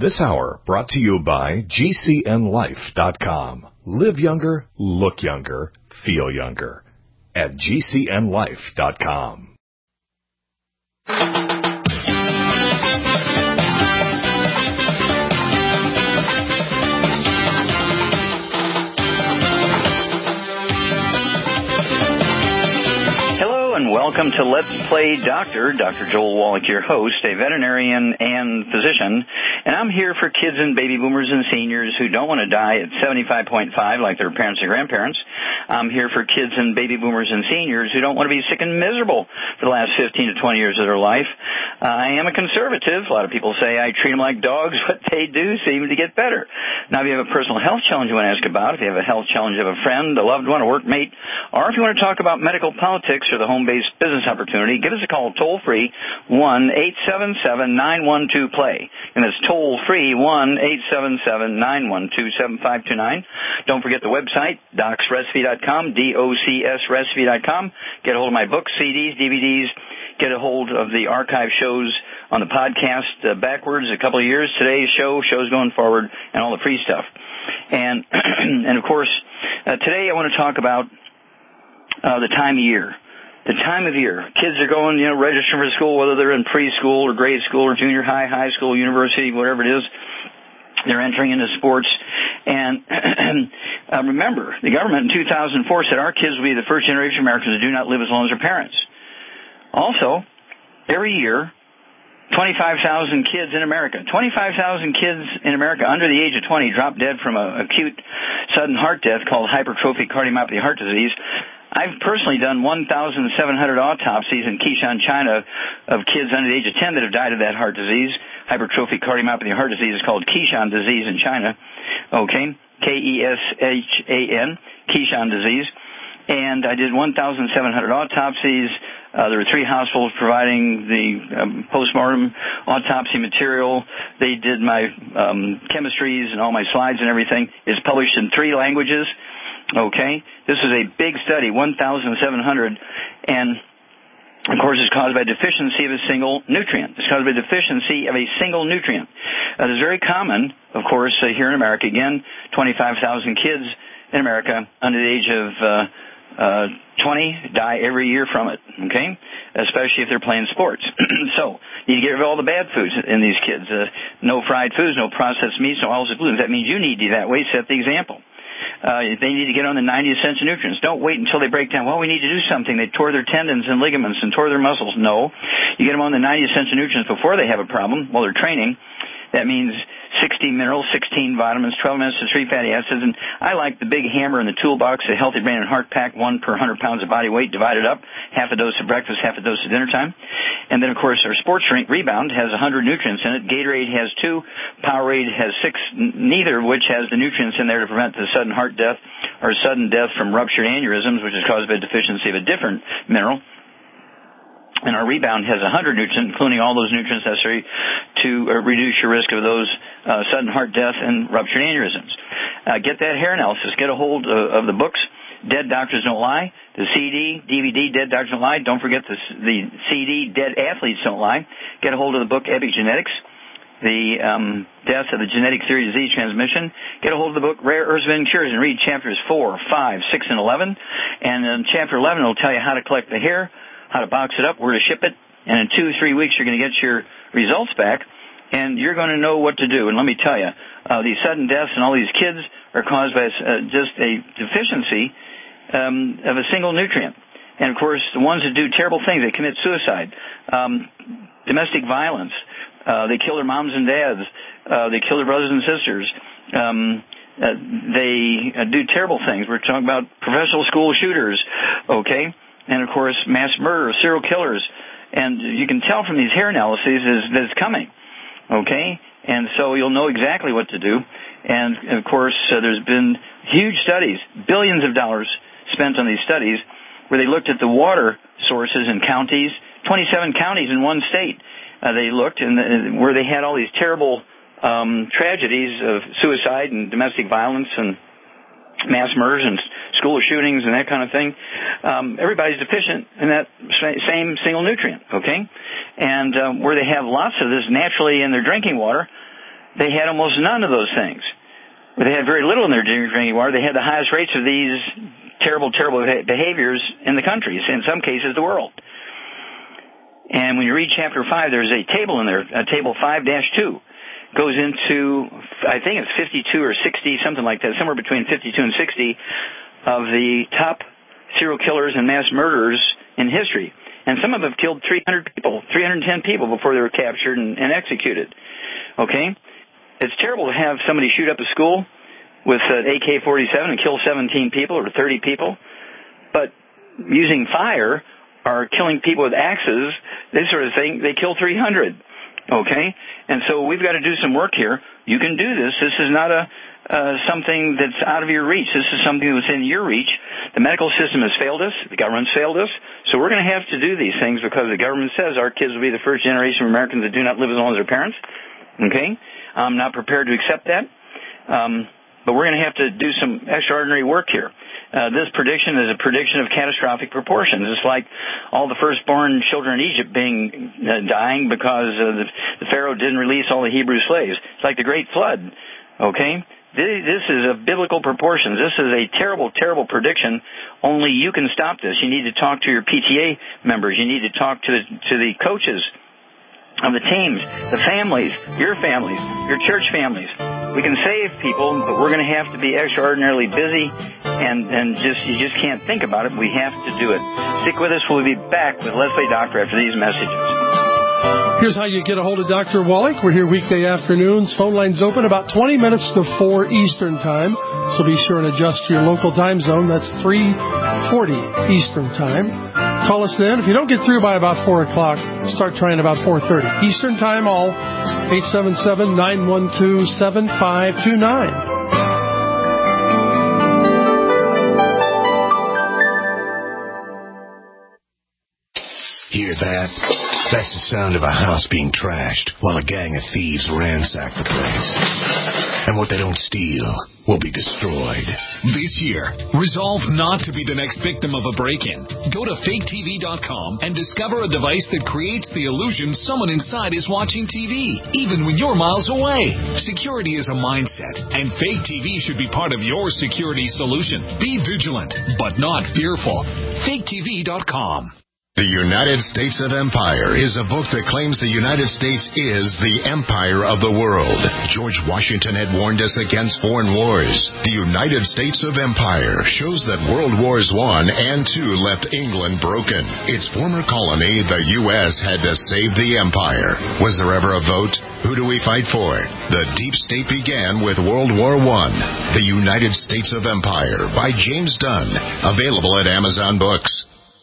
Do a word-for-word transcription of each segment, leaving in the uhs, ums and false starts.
This hour brought to you by G C N Life dot com. Live younger, look younger, feel younger at G C N Life dot com. And welcome to Let's Play Doctor. Doctor Joel Wallach, your host, a veterinarian and physician. And I'm here for kids and baby boomers and seniors who don't want to die at seventy-five point five like their parents and grandparents. I'm here for kids and baby boomers and seniors who don't want to be sick and miserable for the last fifteen to twenty years of their life. Uh, I am a conservative. A lot of people say I treat them like dogs. What they do seem to get better. Now, if you have a personal health challenge you want to ask about, if you have a health challenge of a friend, a loved one, a workmate, or if you want to talk about medical politics or the home-based business opportunity, give us a call toll-free, one eight seven seven nine one two play. And it's toll-free, one eight seven seven nine one two seven five two nine. Don't forget the website, docs recipe dot com, D O C S recipe dot com. Get a hold of my books, C Ds, D V Ds. Get a hold of the archive shows on the podcast uh, backwards a couple of years. Today's show, shows going forward, and all the free stuff. And, and of course, uh, today I want to talk about uh, the time of year. The time of year. Kids are going, you know, registering for school, whether they're in preschool or grade school or junior high, high school, university, whatever it is. They're entering into sports. And uh, remember, the government in two thousand four said our kids will be the first generation of Americans who do not live as long as their parents. Also, every year, twenty-five thousand kids in America, twenty-five thousand kids in America under the age of twenty drop dead from a acute sudden heart death called hypertrophic cardiomyopathy heart disease. I've personally done one thousand seven hundred autopsies in Kishan, China, of kids under the age of ten that have died of that heart disease. Hypertrophic cardiomyopathy heart disease is called Kishan disease in China. Okay, K E S H A N, Kishan disease. And I did one thousand seven hundred autopsies. Uh, there were three hospitals providing the um, postmortem autopsy material. They did my um, chemistries and all my slides and everything. It's published in three languages. Okay, this is a big study, one thousand seven hundred, and of course it's caused by deficiency of a single nutrient. It's caused by deficiency of a single nutrient. Uh, it is very common, of course, uh, here in America. Again, twenty-five thousand kids in America under the age of uh, uh, twenty die every year from it, okay, especially if they're playing sports. So you need to get rid of all the bad foods in these kids. Uh, no fried foods, no processed meats, no oils and glutens. That means you need to, that way, set the example. Uh, they need to get on the ninety essential nutrients. Don't wait until they break down. Well, we need to do something. They tore their tendons and ligaments and tore their muscles. No. You get them on the ninety essential nutrients before they have a problem while they're training. That means sixteen minerals, sixteen vitamins, twelve minutes to three fatty acids. And I like the big hammer in the toolbox, the Healthy Brain and Heart Pack, one per one hundred pounds of body weight, divided up, half a dose at breakfast, half a dose at dinner time. And then, of course, our Sports Drink Rebound has one hundred nutrients in it. Gatorade has two. Powerade has six, neither of which has the nutrients in there to prevent the sudden heart death or sudden death from ruptured aneurysms, which is caused by a deficiency of a different mineral. And our Rebound has one hundred nutrients, including all those nutrients necessary to uh, reduce your risk of those uh, sudden heart death and ruptured aneurysms. Uh, get that hair analysis. Get a hold of, of the books, Dead Doctors Don't Lie, the C D, D V D, Dead Doctors Don't Lie. Don't forget the, the C D, Dead Athletes Don't Lie. Get a hold of the book, Epigenetics, the um, death of the genetic theory of disease transmission. Get a hold of the book, Rare Herbs and Cures, and read chapters four, five, six, and eleven. And in chapter eleven, it'll tell you how to collect the hair, how to box it up, where to ship it, and in two, three weeks you're going to get your results back, and you're going to know what to do. And let me tell you, uh, these sudden deaths and all these kids are caused by uh, just a deficiency um, of a single nutrient. And, of course, the ones that do terrible things, they commit suicide, um, domestic violence, uh, they kill their moms and dads, uh, they kill their brothers and sisters, um, uh, they uh, do terrible things. We're talking about professional school shooters, okay? And, of course, mass murder, serial killers. And you can tell from these hair analyses is that it's coming, okay? And so you'll know exactly what to do. And, of course, uh, there's been huge studies, billions of dollars spent on these studies, where they looked at the water sources in counties, twenty-seven counties in one state. Uh, they looked, and uh, where they had all these terrible um, tragedies of suicide and domestic violence and mass murders and school shootings and that kind of thing. Um, everybody's deficient in that same single nutrient, okay? And um, where they have lots of this naturally in their drinking water, they had almost none of those things. They had very little in their drinking water. They had the highest rates of these terrible, terrible behaviors in the country, in some cases the world. And when you read chapter five, there's a table in there, uh, table five dash two, goes into, I think it's fifty-two or sixty, something like that, somewhere between fifty-two and sixty of the top serial killers and mass murderers in history. And some of them have killed three hundred people, three hundred ten people before they were captured and, and executed. Okay? It's terrible to have somebody shoot up a school with an A K forty-seven and kill seventeen people or thirty people. But using fire or killing people with axes, this sort of thing, they kill three hundred. Okay? And so we've got to do some work here. You can do this. This is not a uh, something that's out of your reach. This is something that's in your reach. The medical system has failed us. The government's failed us. So we're going to have to do these things because the government says our kids will be the first generation of Americans that do not live as long as their parents. Okay? I'm not prepared to accept that. Um, but we're going to have to do some extraordinary work here. Uh, this prediction is a prediction of catastrophic proportions. It's like all the firstborn children in Egypt being uh, dying because uh, the, the Pharaoh didn't release all the Hebrew slaves. It's like the Great Flood. Okay? This is a biblical proportions. This is a terrible, terrible prediction. Only you can stop this. You need to talk to your P T A members. You need to talk to the, to the coaches of the teams, the families, your families, your church families. We can save people, but we're going to have to be extraordinarily busy, and, and just you just can't think about it. We have to do it. Stick with us. We'll be back with Leslie Doctor after these messages. Here's how you get a hold of Doctor Wallach. We're here weekday afternoons. Phone lines open about twenty minutes to four Eastern Time, so be sure and adjust to your local time zone. That's three forty Eastern Time. Call us then. If you don't get through by about four o'clock, start trying about four thirty Eastern Time, all eight seven seven, nine one two, seven five two nine. Hear that? That's the sound of a house being trashed while a gang of thieves ransack the place. And what they don't steal will be destroyed. This year, resolve not to be the next victim of a break-in. Go to fake T V dot com and discover a device that creates the illusion someone inside is watching T V, even when you're miles away. Security is a mindset, and Fake T V should be part of your security solution. Be vigilant, but not fearful. fake T V dot com. The United States of Empire is a book that claims the United States is the empire of the world. George Washington had warned us against foreign wars. The United States of Empire shows that World Wars One and Two left England broken. Its former colony, the U S, had to save the empire. Was there ever a vote? Who do we fight for? The deep state began with World War One. The United States of Empire by James Dunn. Available at Amazon Books.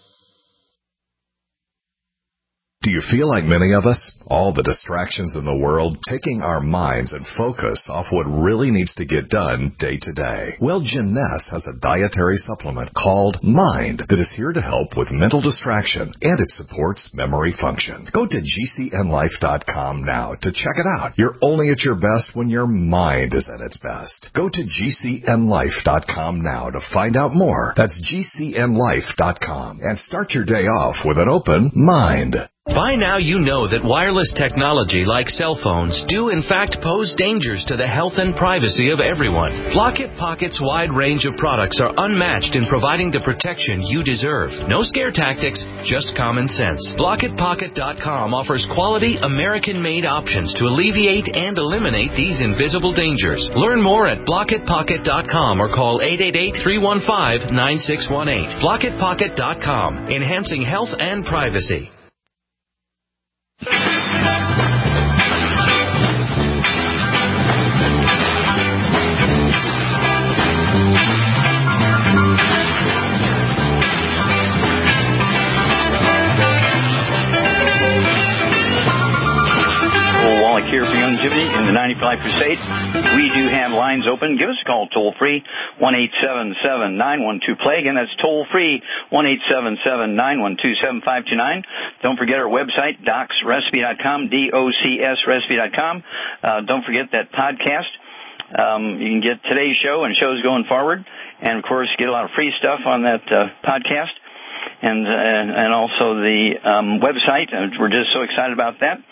Do you feel like many of us? All the distractions in the world taking our minds and focus off what really needs to get done day to day. Well, Jeunesse has a dietary supplement called Mind that is here to help with mental distraction, and it supports memory function. Go to G C N life dot com now to check it out. You're only at your best when your mind is at its best. Go to G C N life dot com now to find out more. That's G C N life dot com, and start your day off with an open mind. By now you know that wireless technology like cell phones do in fact pose dangers to the health and privacy of everyone. Blockit Pocket's wide range of products are unmatched in providing the protection you deserve. No scare tactics, just common sense. Blockit Pocket dot com offers quality American-made options to alleviate and eliminate these invisible dangers. Learn more at Blockit Pocket dot com or call eight eight eight, three one five, nine six one eight. Blockit Pocket dot com, enhancing health and privacy. Here for Youngevity in the ninety-five Crusade. We do have lines open. Give us a call toll free, one eight seven seven, nine one two, play. Again, that's toll free, one eight seven seven, nine one two, seven five two nine. Don't forget our website, docs recipe dot com, D O C S recipe dot com. Uh, don't forget that podcast. Um, you can get today's show and shows going forward. And, of course, get a lot of free stuff on that uh, podcast. And, uh, and also the um, website. We're just so excited about that.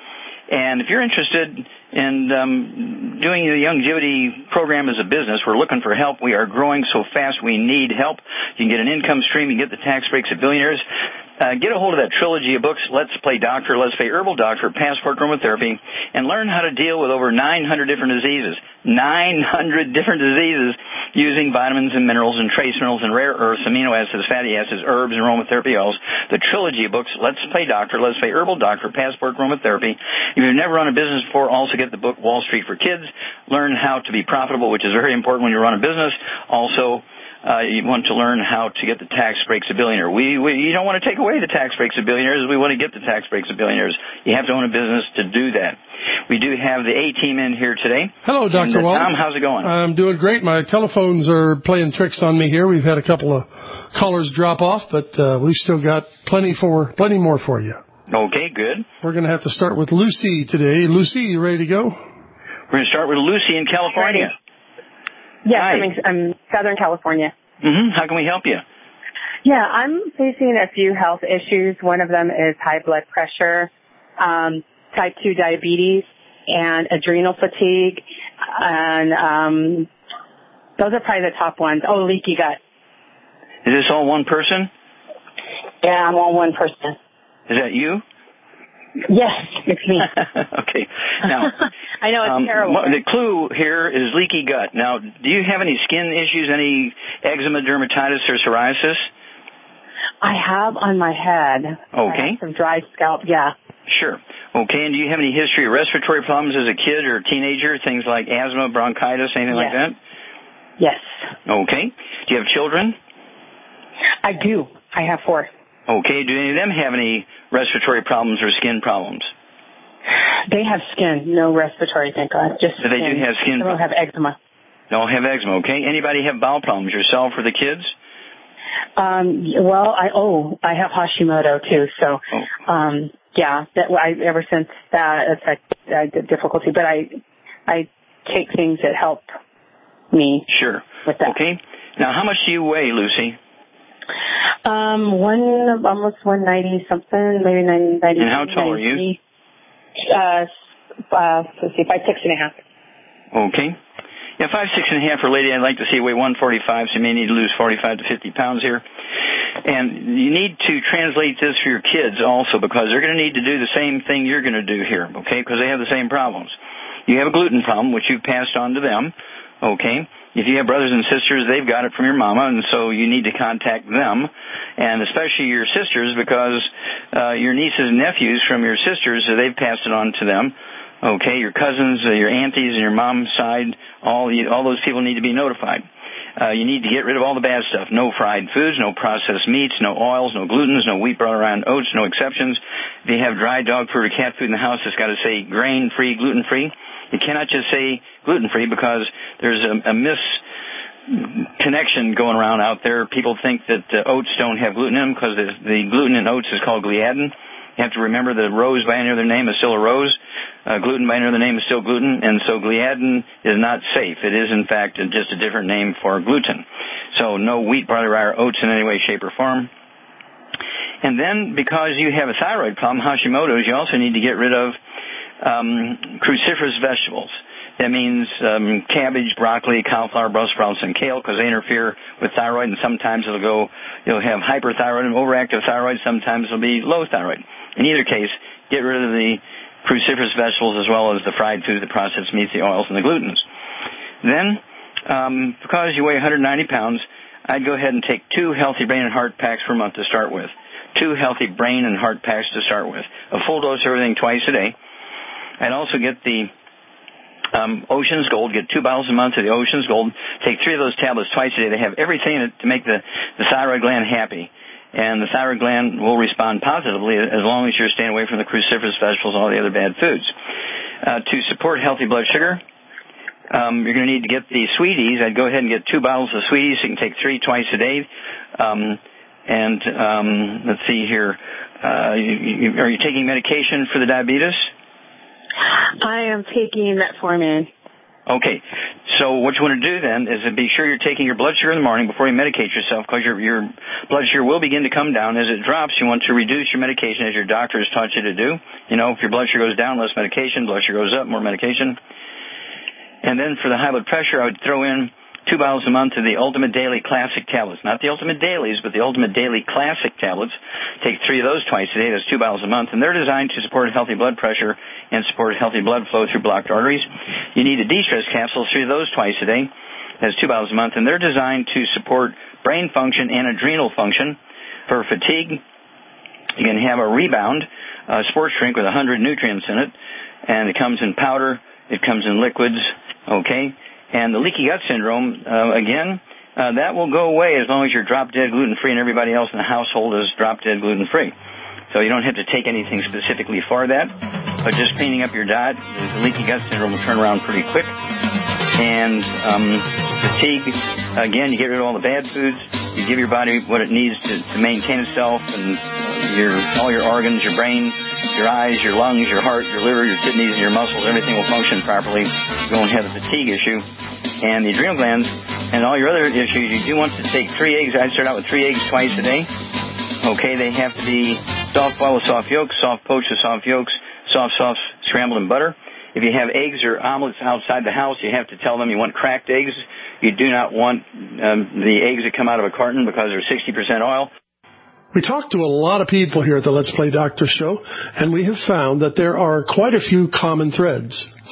And if you're interested in um, doing the Youngevity program as a business, we're looking for help. We are growing so fast we need help. You can get an income stream. You can get the tax breaks of billionaires. Uh, get a hold of that trilogy of books, Let's Play Doctor, Let's Play Herbal Doctor, Passport Aromatherapy, and learn how to deal with over nine hundred different diseases. nine hundred different diseases using vitamins and minerals and trace minerals and rare earths, amino acids, fatty acids, herbs, and aromatherapy oils. The trilogy of books, Let's Play Doctor, Let's Play Herbal Doctor, Passport Aromatherapy. If you've never run a business before, also get the book Wall Street for Kids. Learn how to be profitable, which is very important when you run a business. Also, Uh, you want to learn how to get the tax breaks of billionaire. We, we, you don't want to take away the tax breaks of billionaires. We want to get the tax breaks of billionaires. You have to own a business to do that. We do have the A-team in here today. Hello, Doctor And, uh, Walt. Tom, how's it going? I'm doing great. My telephones are playing tricks on me here. We've had a couple of callers drop off, but uh, we've still got plenty for plenty more for you. Okay, good. We're going to have to start with Lucy today. Lucy, you ready to go? We're going to start with Lucy in California. Yes, Hi. I'm in I'm Southern California. Mm-hmm. How can we help you? Yeah, I'm facing a few health issues. One of them is high blood pressure, um, type two diabetes, and adrenal fatigue. And um, those are probably the top ones. Oh, leaky gut. Is this all one person? Yeah, I'm all one person. Is that you? Yes, it's me. Okay. Now, I know, it's um, terrible. The clue here is leaky gut. Now, do you have any skin issues, any eczema, dermatitis, or psoriasis? I have on my head. Okay. I have some dry scalp, yeah. Sure. Okay, and do you have any history of respiratory problems as a kid or a teenager, things like asthma, bronchitis, anything yes. like that? Yes. Okay. Do you have children? I do. I have four. Okay. Do any of them have any respiratory problems or skin problems? They have skin, no respiratory, thank God. Just So they skin. do have skin They don't have eczema. Don't have eczema, okay. Anybody have bowel problems, yourself or the kids? Um, well, I, oh, I have Hashimoto too, so, Oh. um, yeah, that, I, ever since that, it's like, uh, difficulty, but I, I take things that help me. Sure. With that. Okay. Now, how much do you weigh, Lucy? Um, one, almost one ninety something, maybe ninety, ninety. And how tall are you? Uh, uh, let's see, five, six and a half. Okay. Yeah, five, six and a half for a lady. I'd like to see you weigh one forty-five, so you may need to lose forty-five to fifty pounds here. And you need to translate this for your kids also, because they're going to need to do the same thing you're going to do here, okay, because they have the same problems. You have a gluten problem, which you've passed on to them, okay. If you have brothers and sisters, they've got it from your mama, and so you need to contact them, and especially your sisters, because uh, your nieces and nephews from your sisters, uh, they've passed it on to them. Okay, your cousins, uh, your aunties, and your mom's side, all you, all those people need to be notified. Uh, you need to get rid of all the bad stuff. No fried foods, no processed meats, no oils, no glutens, no wheat brought around oats, no exceptions. If you have dry dog food or cat food in the house, it's got to say grain-free, gluten-free. You cannot just say gluten-free, because there's a, a misconnection going around out there. People think that uh, oats don't have gluten in them because the, the gluten in oats is called gliadin. You have to remember the rose by any other name is still a rose. Uh, gluten by any other name is still gluten, and so gliadin is not safe. It is, in fact, just a different name for gluten. So no wheat, barley, rye, or oats in any way, shape, or form. And then, because you have a thyroid problem, Hashimoto's, you also need to get rid of um, cruciferous vegetables. That means um, cabbage, broccoli, cauliflower, Brussels sprouts, and kale, because they interfere with thyroid, and sometimes it'll go, you'll have hyperthyroid and overactive thyroid. Sometimes it'll be low thyroid. In either case, get rid of the cruciferous vegetables as well as the fried foods, the processed meats, the oils, and the glutens. Then, um, because you weigh one hundred ninety pounds, I'd go ahead and take two healthy brain and heart packs per month to start with. Two healthy brain and heart packs to start with. A full dose of everything twice a day. I'd also get the um, Ocean's Gold, get two bottles a month of the Ocean's Gold. Take three of those tablets twice a day. They have everything in it to make the, the thyroid gland happy. And the thyroid gland will respond positively as long as you're staying away from the cruciferous vegetables and all the other bad foods. Uh, to support healthy blood sugar, um, you're going to need to get the Sweeties. I'd go ahead and get two bottles of Sweeties. You can take three twice a day. Um, and um, let's see here. Uh, you, you, are you taking medication for the diabetes? I am taking metformin. Okay. So what you want to do then is to be sure you're taking your blood sugar in the morning before you medicate yourself, because your, your blood sugar will begin to come down. As it drops, you want to reduce your medication as your doctor has taught you to do. You know, if your blood sugar goes down, less medication. Blood sugar goes up, more medication. And then for the high blood pressure, I would throw in two bottles a month of the Ultimate Daily Classic tablets. Not the Ultimate Dailies, but the Ultimate Daily Classic tablets. Take three of those twice a day. That's two bottles a month. And they're designed to support healthy blood pressure and support healthy blood flow through blocked arteries. You need a de-stress capsule, three of those twice a day. That's two bottles a month. And they're designed to support brain function and adrenal function. For fatigue, you can have a Rebound uh, sports drink with one hundred nutrients in it. And it comes in powder. It comes in liquids. Okay? And the leaky gut syndrome, uh, again, uh, that will go away as long as you're drop-dead gluten-free and everybody else in the household is drop-dead gluten-free. So you don't have to take anything specifically for that, but just cleaning up your diet, the leaky gut syndrome will turn around pretty quick. And um, fatigue, again, you get rid of all the bad foods. You give your body what it needs to, to maintain itself, and uh, your all your organs, your brain, your eyes, your lungs, your heart, your liver, your kidneys, and your muscles, everything will function properly. You won't have a fatigue issue. And the adrenal glands and all your other issues, you do want to take three eggs. I'd start out with three eggs twice a day. Okay, they have to be soft boiled with soft yolks, soft poached with soft yolks, soft soft scrambled in butter. If you have eggs or omelets outside the house, you have to tell them you want cracked eggs. You do not want um, the eggs that come out of a carton because they're sixty percent oil. We talk to a lot of people here at the Let's Play Doctor show, and we have found that there are quite a few common threads.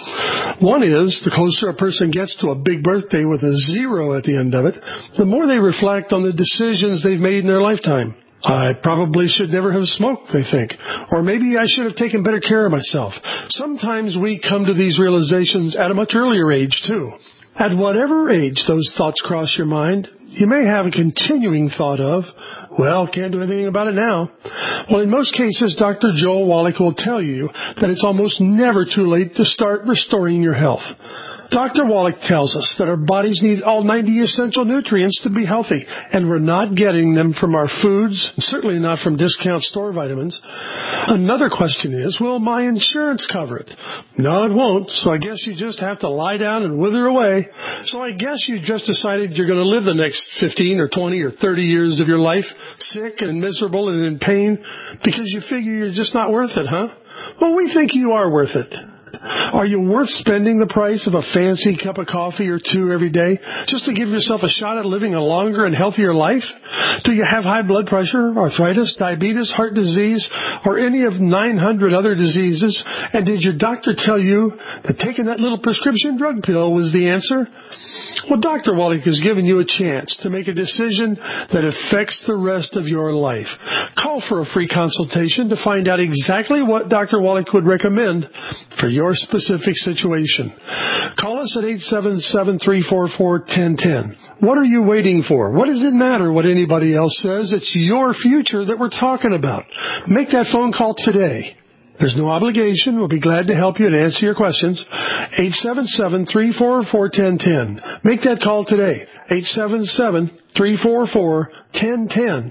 One is, the closer a person gets to a big birthday with a zero at the end of it, the more they reflect on the decisions they've made in their lifetime. I probably should never have smoked, they think. Or maybe I should have taken better care of myself. Sometimes we come to these realizations at a much earlier age, too. At whatever age those thoughts cross your mind, you may have a continuing thought of, well, can't do anything about it now. Well, in most cases, Doctor Joel Wallach will tell you that it's almost never too late to start restoring your health. Doctor Wallach tells us that our bodies need all ninety essential nutrients to be healthy, and we're not getting them from our foods, certainly not from discount store vitamins. Another question is, will my insurance cover it? No, it won't, so I guess you just have to lie down and wither away. So I guess you just decided you're going to live the next fifteen or twenty or thirty years of your life sick and miserable and in pain because you figure you're just not worth it, huh? Well, we think you are worth it. Are you worth spending the price of a fancy cup of coffee or two every day just to give yourself a shot at living a longer and healthier life? Do you have high blood pressure, arthritis, diabetes, heart disease, or any of nine hundred other diseases? And did your doctor tell you that taking that little prescription drug pill was the answer? Well, Doctor Wallach has given you a chance to make a decision that affects the rest of your life. Call for a free consultation to find out exactly what Doctor Wallach would recommend for your specific situation. Call us at eight seven seven, three four four, one zero one zero. What are you waiting for? What does it matter what anybody else says? It's your future that we're talking about. Make that phone call today. There's no obligation. We'll be glad to help you and answer your questions. eight seven seven, three four four, one zero one zero. Make that call today. eight seven seven, three four four, one zero one zero.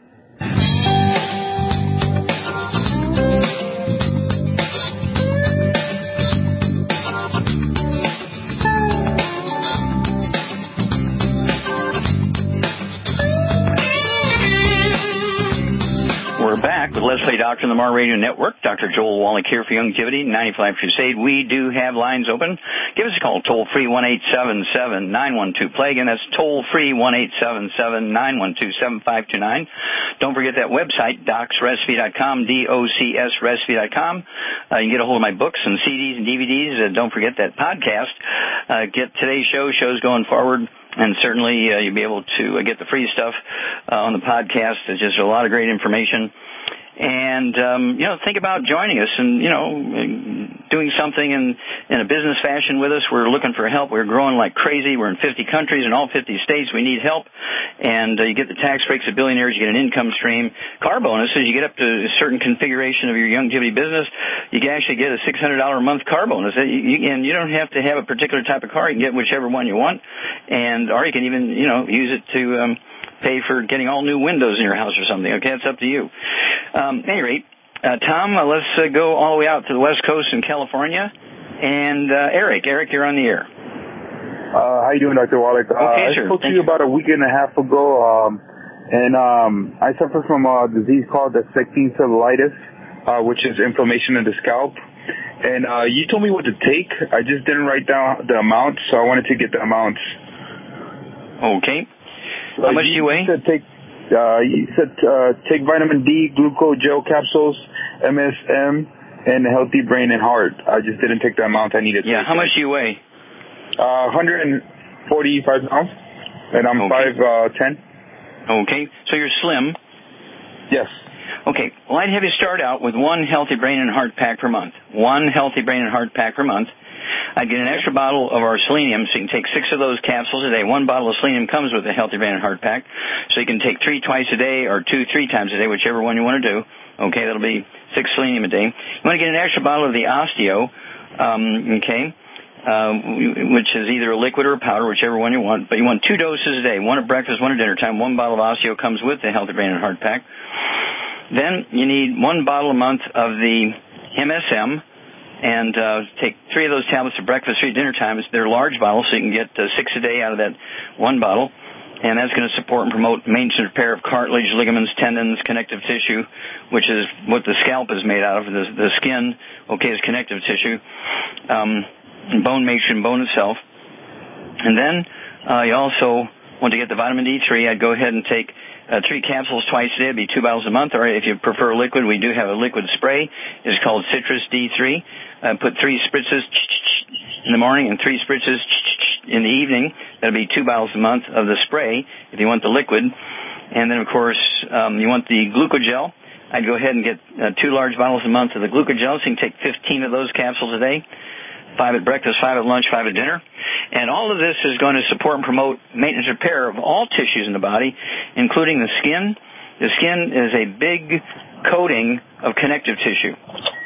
With Let's Play Doctor on the Mar Radio Network. Doctor Joel Wallach here for Youngevity, ninety-five Crusade. We do have lines open. Give us a call, toll-free, one eight seven seven, nine one two, play. Again, that's toll-free, one eight seven seven, nine one two, seven five two nine. Don't forget that website, docs recipe dot com, D O C S recipe dot com. Uh, you can get a hold of my books and C Ds and D V Ds. Uh, don't forget that podcast. Uh, get today's show, shows going forward. And certainly uh, you'll be able to uh, get the free stuff uh, on the podcast. There's just a lot of great information. And, um, you know, think about joining us and, you know, doing something in, in a business fashion with us. We're looking for help. We're growing like crazy. We're in fifty countries in all fifty states. We need help. And uh, you get the tax breaks of billionaires. You get an income stream. Car bonuses. You get up to a certain configuration of your Youngevity business. You can actually get a six hundred dollars a month car bonus. You, you, and you don't have to have a particular type of car. You can get whichever one you want. And, or you can even, you know, use it to, um, pay for getting all new windows in your house or something. Okay, it's up to you. Um, at any rate, uh, Tom, uh, let's uh, go all the way out to the West Coast in California. And uh, Eric, Eric, you're on the air. Uh, how you doing, Doctor Wallach? Uh, Okay, I sure. spoke to Thank you you. about a week and a half ago, um, and um, I suffer from a disease called the sectine cellulitis, uh, which is inflammation of the scalp. And uh, you told me what to take. I just didn't write down the amounts, so I wanted to get the amounts. Okay. How much do you weigh? You said take, uh, you said uh, take vitamin D, glucose gel capsules, M S M, and Healthy Brain and Heart. I just didn't take the amount I needed. Yeah, to how much do you weigh? Uh, one hundred forty-five pounds, and I'm Okay. five uh, ten. Okay, so you're slim. Yes. Okay, well, I'd have you start out with one Healthy Brain and Heart pack per month. One Healthy Brain and Heart pack per month. I'd get an extra bottle of our selenium, so you can take six of those capsules a day. One bottle of selenium comes with a Healthy Brain and Heart pack, so you can take three twice a day or two three times a day, whichever one you want to do. Okay, that'll be six selenium a day. You want to get an extra bottle of the Osteo, um, okay, uh, which is either a liquid or a powder, whichever one you want. But you want two doses a day, one at breakfast, one at dinner time. One bottle of Osteo comes with the Healthy Brain and Heart pack. Then you need one bottle a month of the M S M, and uh, take three of those tablets at breakfast, three at dinner time. They're large bottles, so you can get uh, six a day out of that one bottle. And that's going to support and promote maintenance and repair of cartilage, ligaments, tendons, connective tissue, which is what the scalp is made out of. The, the skin, okay, is connective tissue. Um, and bone makes you bone itself. And then uh, you also want to get the vitamin D three. I'd go ahead and take uh, three capsules twice a day. It'd be two bottles a month. Or if you prefer liquid, we do have a liquid spray. It's called Citrus D three. Uh, put three spritzes in the morning and three spritzes in the evening. That'll be two bottles a month of the spray if you want the liquid. And then, of course, um, you want the glucogel. I'd go ahead and get uh, two large bottles a month of the glucogel, so you can take fifteen of those capsules a day. Five at breakfast, five at lunch, five at dinner. And all of this is going to support and promote maintenance and repair of all tissues in the body, including the skin. The skin is a big coating of connective tissue.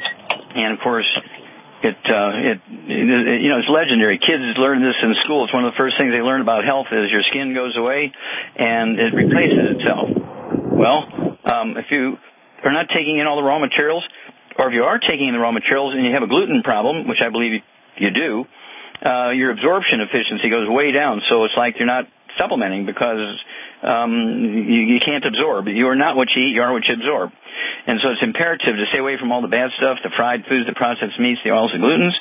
And, of course, it, uh, it, it, you know, it's legendary. Kids learn this in school. It's one of the first things they learn about health is your skin goes away and it replaces itself. Well, um, if you are not taking in all the raw materials, or if you are taking in the raw materials and you have a gluten problem, which I believe you do, uh, your absorption efficiency goes way down. So it's like you're not supplementing because um, you, you can't absorb. You are not what you eat, you are what you absorb. And so it's imperative to stay away from all the bad stuff, the fried foods, the processed meats, the oils, the glutens.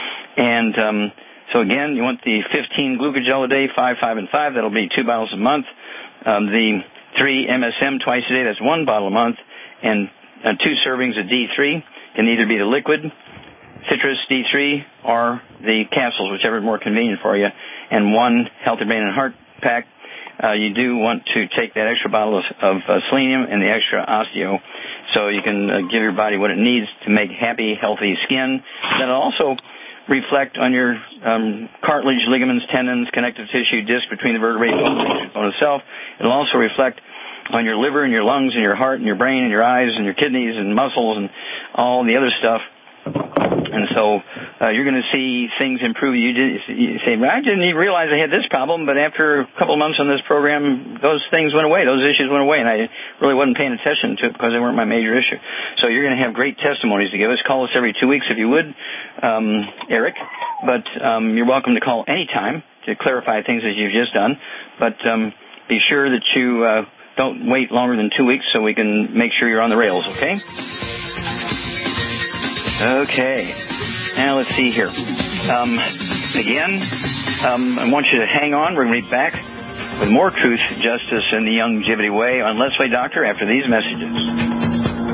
And um, so, again, you want the fifteen glucogel a day, five, five, and five. That'll be two bottles a month. Um, the three M S M twice a day, that's one bottle a month. And uh, two servings of D three can either be the liquid, Citrus D three, or the capsules, whichever is more convenient for you. And one Healthy Brain and Heart pack. Uh, you do want to take that extra bottle of, of uh, selenium and the extra osteo so you can uh, give your body what it needs to make happy, healthy skin. That'll also reflect on your um, cartilage, ligaments, tendons, connective tissue, disc between the vertebrae, bone, bone itself. It'll also reflect on your liver and your lungs and your heart and your brain and your eyes and your kidneys and muscles and all the other stuff. And so uh, you're going to see things improve. You, did, you say, well, I didn't even realize I had this problem, but after a couple of months on this program, those things went away. Those issues went away, and I really wasn't paying attention to it because they weren't my major issue. So you're going to have great testimonies to give us. Call us every two weeks if you would, um, Eric. But um, you're welcome to call anytime to clarify things as you've just done. But um, be sure that you uh, don't wait longer than two weeks so we can make sure you're on the rails, okay? Okay. Now let's see here. Um, again, um, I want you to hang on. We're going to be back with more truth, justice, and the longevity way on Let's Play Doctor after these messages.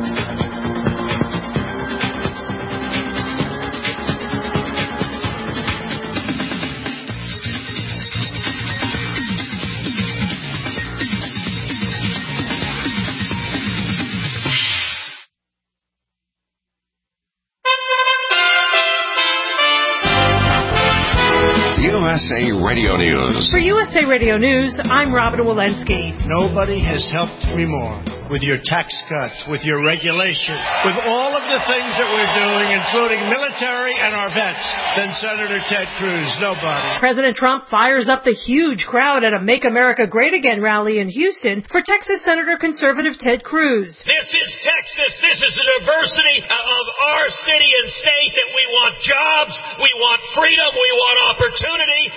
U S A Radio News. For U S A Radio News, I'm Robin Walensky. Nobody has helped me more with your tax cuts, with your regulation, with all of the things that we're doing, including military and our vets, than Senator Ted Cruz. Nobody. President Trump fires up the huge crowd at a Make America Great Again rally in Houston for Texas Senator conservative Ted Cruz. This is Texas. This is the diversity of our city and state that we want jobs, we want freedom, we want opportunity.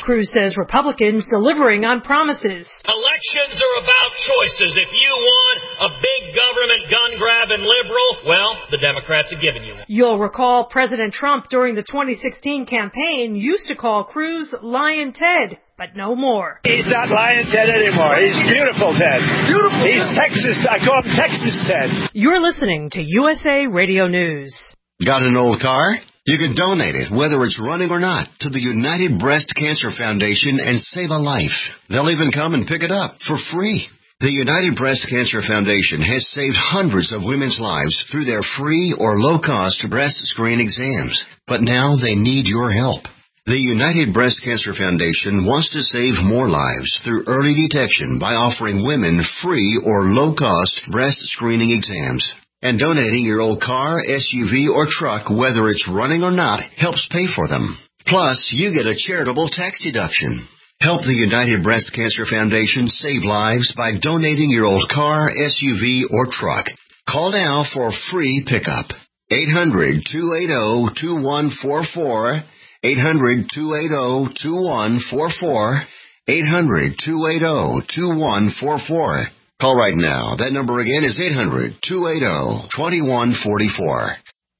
Cruz says Republicans delivering on promises. Elections are about choices. If you want a big government gun-grabbing liberal, well, the Democrats have given you one. You'll recall President Trump during the twenty sixteen campaign used to call Cruz Lion Ted, but no more. He's not Lion Ted anymore. He's beautiful Ted. Beautiful. He's Texas. I call him Texas Ted. You're listening to U S A Radio News. Got an old car? You can donate it, whether it's running or not, to the United Breast Cancer Foundation and save a life. They'll even come and pick it up for free. The United Breast Cancer Foundation has saved hundreds of women's lives through their free or low-cost breast screen exams. But now they need your help. The United Breast Cancer Foundation wants to save more lives through early detection by offering women free or low-cost breast screening exams. And donating your old car, S U V, or truck, whether it's running or not, helps pay for them. Plus, you get a charitable tax deduction. Help the United Breast Cancer Foundation save lives by donating your old car, S U V, or truck. Call now for a free pickup. eight hundred, two eighty, two one four four. eight hundred, two eighty, two one four four. eight hundred, two eighty, two one four four. Call right now. That number again is eight hundred, two eighty, two one four four.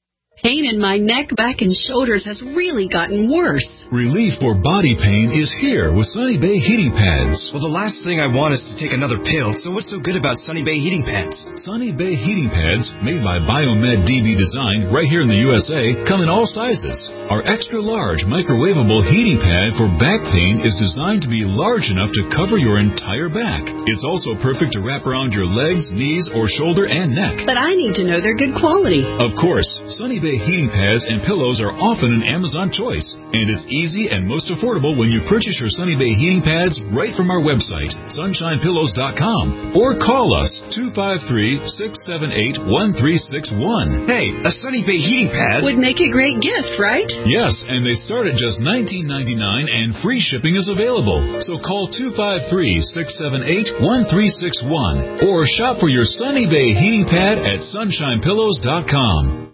Pain in my neck, back, and shoulders has really gotten worse. Relief for body pain is here with Sunny Bay Heating Pads. Well, the last thing I want is to take another pill, so what's so good about Sunny Bay Heating Pads? Sunny Bay Heating Pads, made by Biomed D B Design right here in the U S A, come in all sizes. Our extra-large microwavable heating pad for back pain is designed to be large enough to cover your entire back. It's also perfect to wrap around your legs, knees, or shoulder and neck. But I need to know they're good quality. Of course, Sunny Bay heating pads and pillows are often an Amazon choice, and it's easy and most affordable when you purchase your Sunny Bay heating pads right from our website, sunshine pillows dot com, or call us two five three, six seven eight, one three six one. Hey, a Sunny Bay heating pad would make a great gift, right? Yes, and they start at just nineteen ninety-nine, and free shipping is available. So call two five three, six seven eight, one three six one or shop for your Sunny Bay heating pad at sunshine pillows dot com.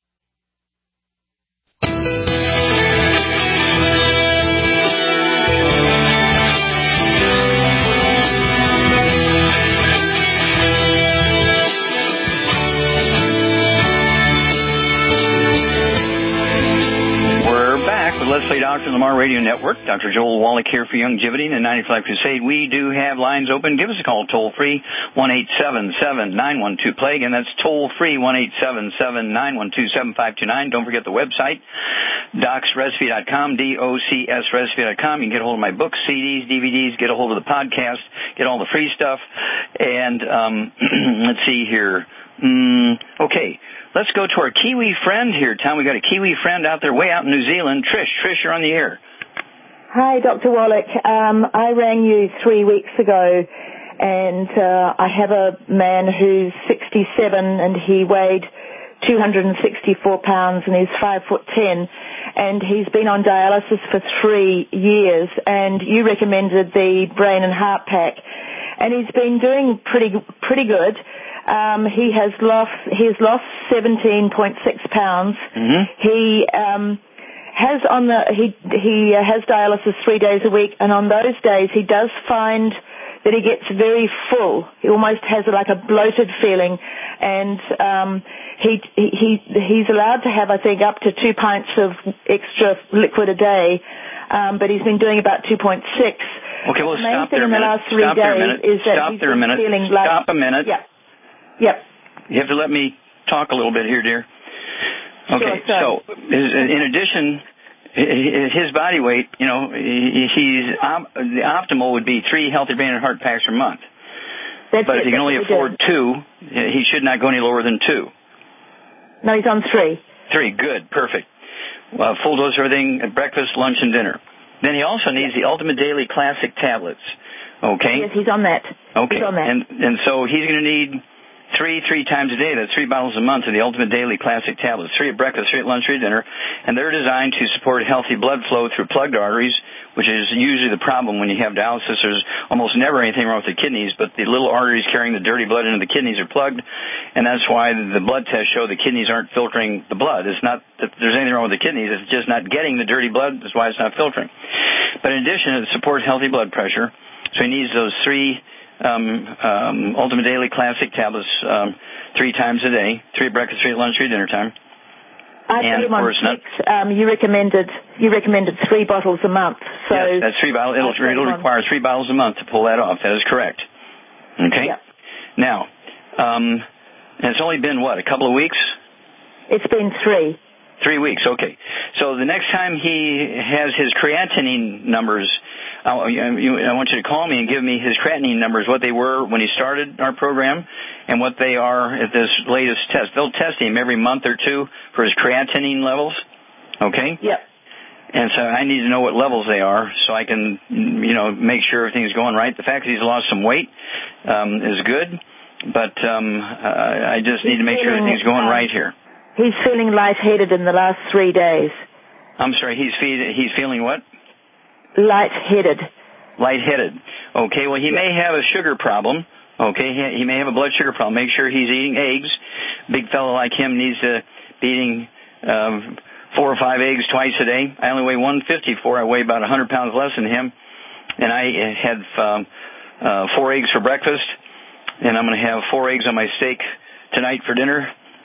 Let's Play Doctor on the Mar Radio Network. Doctor Joel Wallach here for Youngevity and the ninety-five Crusade. We do have lines open. Give us a call toll-free, one eight seven seven, nine one two, plague, and that's toll-free, one eight seven seven, nine one two, seven five two nine. Don't forget the website, docs recipe dot com, D O C S recipe dot com. You can get a hold of my books, C Ds, D V Ds, get a hold of the podcast, get all the free stuff. And um, let's see here. Mm, okay. Let's go to our Kiwi friend here, Tom. We got a Kiwi friend out there way out in New Zealand. Trish, Trish, you're on the air. Hi, Doctor Wallach. Um, I rang you three weeks ago, and uh, I have a man who's sixty-seven, and he weighed two hundred sixty-four pounds, and he's five foot ten, and he's been on dialysis for three years, and you recommended the Brain and Heart Pack, and he's been doing pretty pretty good. Um, he has lost he has lost seventeen point six pounds. Mm-hmm. He um, has on the he he has dialysis three days a week, and on those days he does find that he gets very full. He almost has like a bloated feeling, and um, he he he's allowed to have I think up to two pints of extra liquid a day, um, but he's been doing about two point six. Okay, well the main stop thing there a in the minute. last three Stop days there a minute. is that Stop he's there a minute. feeling like Stop a minute. Yeah. Yep. You have to let me talk a little bit here, dear. Okay, sure, so in addition, his body weight, you know, he's the optimal would be three healthy brain and heart packs per month. That's but it, if he can only afford did. two, he should not go any lower than two. No, he's on three. Three, good, perfect. Uh, full dose of everything at breakfast, lunch, and dinner. Then he also needs the Ultimate Daily Classic tablets. Okay. Yes, he's on that. Okay. He's on that. And and so he's going to need three, three times a day. That's three bottles a month of the Ultimate Daily Classic tablets. Three at breakfast, three at lunch, three at dinner. And they're designed to support healthy blood flow through plugged arteries, which is usually the problem when you have dialysis. There's almost never anything wrong with the kidneys, but the little arteries carrying the dirty blood into the kidneys are plugged, and that's why the blood tests show the kidneys aren't filtering the blood. It's not that there's anything wrong with the kidneys. It's just not getting the dirty blood. That's why it's not filtering. But in addition, it supports healthy blood pressure. So he needs those three um, um, Ultimate Daily Classic tablets um, three times a day, three at breakfast, three at lunch, three at dinner time. I and him on six. Um, you recommended you recommended three bottles a month. So yes, that's three bottles. It'll, it'll require three bottles a month to pull that off. That is correct. Okay. Yep. Now, um, and it's only been what, a couple of weeks? It's been three. Three weeks. Okay. So the next time he has his creatinine numbers, I want you to call me and give me his creatinine numbers, what they were when he started our program, and what they are at this latest test. They'll test him every month or two for his creatinine levels. Okay? Yep. And so I need to know what levels they are so I can, you know, make sure everything's going right. The fact that he's lost some weight um, is good, but um, uh, I just need to make sure everything's going right here. He's feeling lightheaded in the last three days. I'm sorry, he's fe- he's feeling what? Lightheaded. Lightheaded. Okay, well, he may have a sugar problem. Okay, he, he may have a blood sugar problem. Make sure he's eating eggs. Big fellow like him needs to be eating um, four or five eggs twice a day. I only weigh one fifty-four. I weigh about one hundred pounds less than him. And I had um, uh, four eggs for breakfast, and I'm going to have four eggs on my steak tonight for dinner.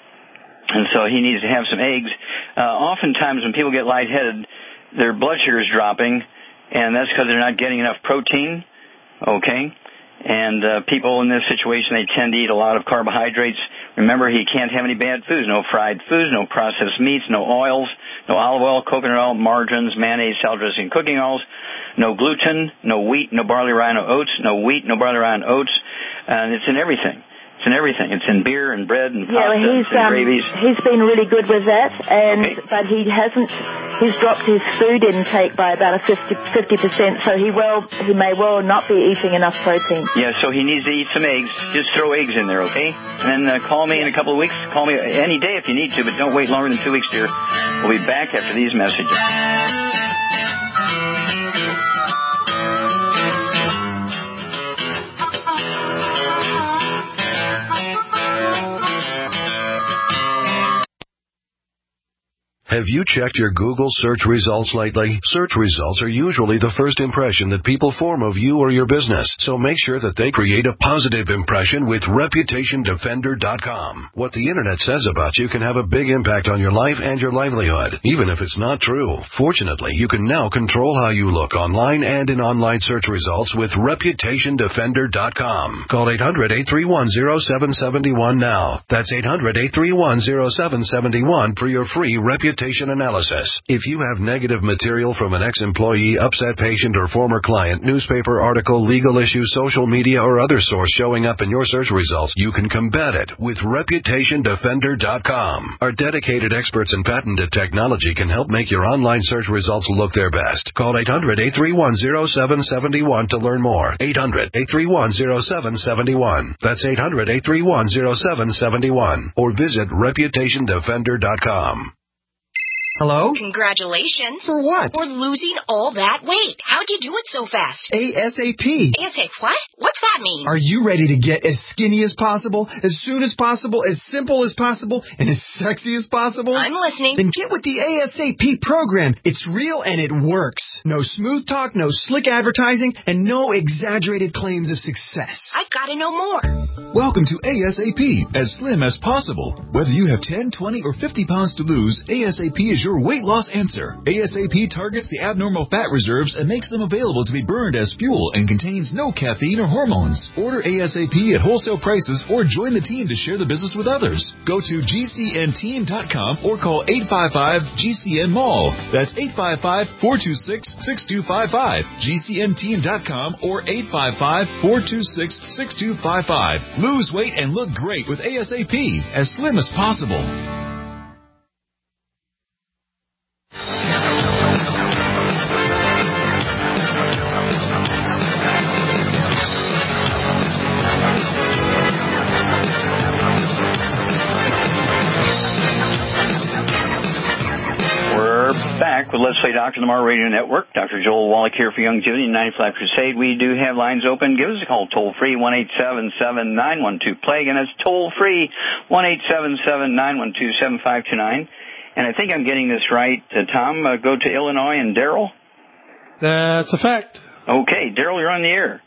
And so he needs to have some eggs. Uh, oftentimes when people get lightheaded, their blood sugar is dropping, and that's because they're not getting enough protein, okay? And uh, people in this situation, they tend to eat a lot of carbohydrates. Remember, he can't have any bad foods, no fried foods, no processed meats, no oils, no olive oil, coconut oil, margarines, mayonnaise, salad dressing, cooking oils, no gluten, no wheat, no barley, rye, no oats, no wheat, no barley, rye, no oats, and it's in everything. It's in everything. It's in beer and bread and pasta yeah, he's, and um, gravies. He's been really good with that, and okay. but he hasn't. He's dropped his food intake by about a fifty percent. So he will, he may well not be eating enough protein. Yeah, so he needs to eat some eggs. Just throw eggs in there, okay? And then uh, call me in a couple of weeks. Call me any day if you need to, but don't wait longer than two weeks, dear. We'll be back after these messages. Have you checked your Google search results lately? Search results are usually the first impression that people form of you or your business, so make sure that they create a positive impression with Reputation Defender dot com. What the Internet says about you can have a big impact on your life and your livelihood, even if it's not true. Fortunately, you can now control how you look online and in online search results with Reputation Defender dot com. Call eight hundred, eight three one, zero seven seven one now. That's eight hundred, eight three one, zero seven seven one for your free Reputation analysis. If you have negative material from an ex-employee, upset patient, or former client, newspaper article, legal issue, social media, or other source showing up in your search results, you can combat it with Reputation Defender dot com. Our dedicated experts in patented technology can help make your online search results look their best. Call eight hundred, eight three one, zero seven seven one to learn more. eight hundred, eight three one, zero seven seven one. That's eight hundred, eight three one, zero seven seven one. Or visit Reputation Defender dot com. Hello? Congratulations. For what? For losing all that weight. How'd you do it so fast? ASAP. ASAP what? What's that mean? Are you ready to get as skinny as possible, as soon as possible, as simple as possible, and as sexy as possible? I'm listening. Then get with the ASAP program. It's real and it works. No smooth talk, no slick advertising, and no exaggerated claims of success. I've got to know more. Welcome to ASAP, as slim as possible. Whether you have ten, twenty, or fifty pounds to lose, ASAP is your weight loss answer. ASAP targets the abnormal fat reserves and makes them available to be burned as fuel and contains no caffeine or hormones. Order ASAP at wholesale prices or join the team to share the business with others. Go to G C N team dot com or call eight five five G C N mall. That's eight five five, four two six, six two five five. G C N team dot com or eight five five, four two six, six two five five. Lose weight and look great with ASAP, as slim as possible. Back with Let's Play Doctor Tomorrow Radio Network. Doctor Joel Wallach here for Youngevity and ninety-five Crusade. We do have lines open. Give us a call toll free, one eight seven seven, nine one two, plague, and that's toll free, one eight seven seven, nine one two, seven five two nine. And I think I'm getting this right. Uh, Tom, uh, go to Illinois and Daryl. That's a fact. Okay, Daryl, you're on the air.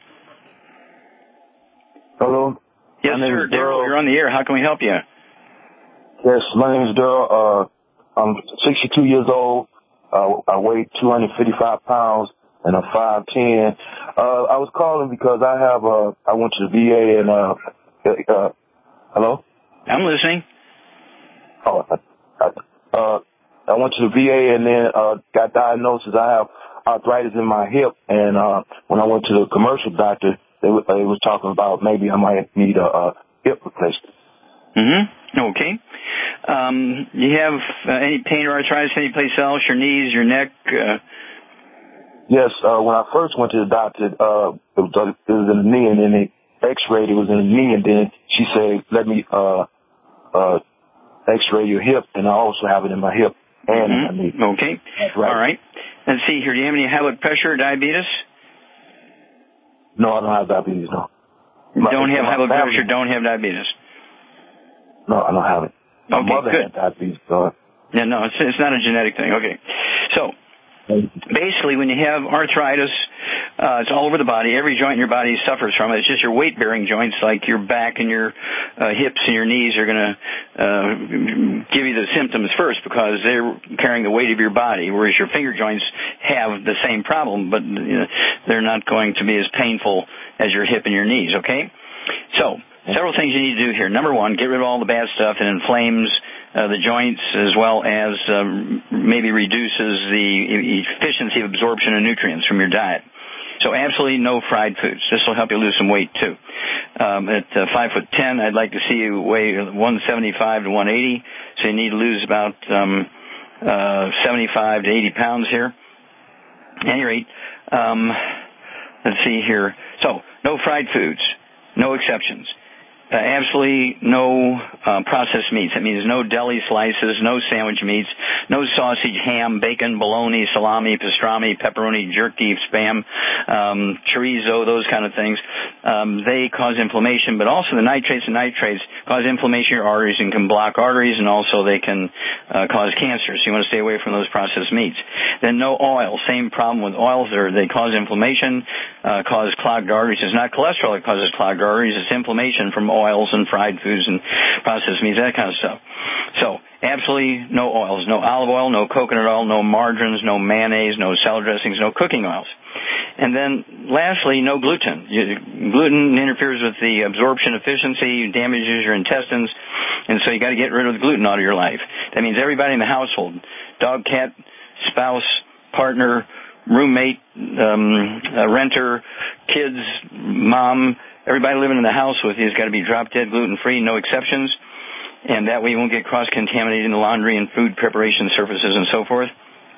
Hello. Yes, sir, Daryl, you're on the air. How can we help you? Yes, my name is Daryl. Uh, I'm sixty-two years old. Uh, I weigh two hundred fifty-five pounds, and I'm five ten. Uh, I was calling because I have uh, I went to the V A and uh, uh, hello. I'm listening. Oh, I, I, uh, I went to the V A and then uh, got diagnosed as I have arthritis in my hip. And uh, when I went to the commercial doctor, they, w- they was talking about maybe I might need a, a hip replacement. Mm-hmm. Okay. Um, you have uh, any pain or arthritis anyplace else? Your knees, your neck? Uh... Yes. Uh, when I first went to the doctor, uh, it was, uh, it was in the knee, and then they X-rayed. It was in the knee, and then she said, "Let me uh, uh, X-ray your hip," and I also have it in my hip and mm-hmm. in my knee. Okay. Right. All right. Let's see here. Do you have any high blood pressure or diabetes? No, I don't have diabetes. No. My, don't have high blood family. pressure. Don't have diabetes. No, I don't have it. My okay, mother good. had diabetes. So. Yeah, no, it's it's not a genetic thing. Okay. So basically, when you have arthritis, uh, it's all over the body. Every joint in your body suffers from it. It's just your weight-bearing joints, like your back and your uh, hips and your knees, are going to uh, give you the symptoms first because they're carrying the weight of your body, whereas your finger joints have the same problem, but you know, they're not going to be as painful as your hip and your knees, okay? So several things you need to do here. Number one, get rid of all the bad stuff that inflames Uh, the joints, as well as um, maybe reduces the efficiency of absorption of nutrients from your diet. So absolutely no fried foods. This will help you lose some weight too. Um, at uh, five foot ten, I'd like to see you weigh one seventy-five to one eighty. So you need to lose about um, uh, seventy-five to eighty pounds here. At any rate, um, let's see here. So no fried foods, no exceptions. Uh, absolutely no uh, processed meats. That means no deli slices, no sandwich meats, no sausage, ham, bacon, bologna, salami, pastrami, pepperoni, jerky, spam, um, chorizo, those kind of things. Um, they cause inflammation, but also the nitrates and nitrates cause inflammation in your arteries and can block arteries, and also they can uh, cause cancer. So you want to stay away from those processed meats. Then no oil. Same problem with oils. They're, they cause inflammation, uh, cause clogged arteries. It's not cholesterol that causes clogged arteries. It's inflammation from oils and fried foods and processed meats, that kind of stuff. So absolutely no oils, no olive oil, no coconut oil, no margarines, no mayonnaise, no salad dressings, no cooking oils. And then lastly, no gluten. You, gluten interferes with the absorption efficiency, damages your intestines, and so you got to get rid of the gluten out of your life. That means everybody in the household, dog, cat, spouse, partner, roommate, um, uh, renter, kids, mom, everybody living in the house with you has got to be drop-dead gluten-free, no exceptions, and that way you won't get cross-contaminated in the laundry and food preparation surfaces and so forth.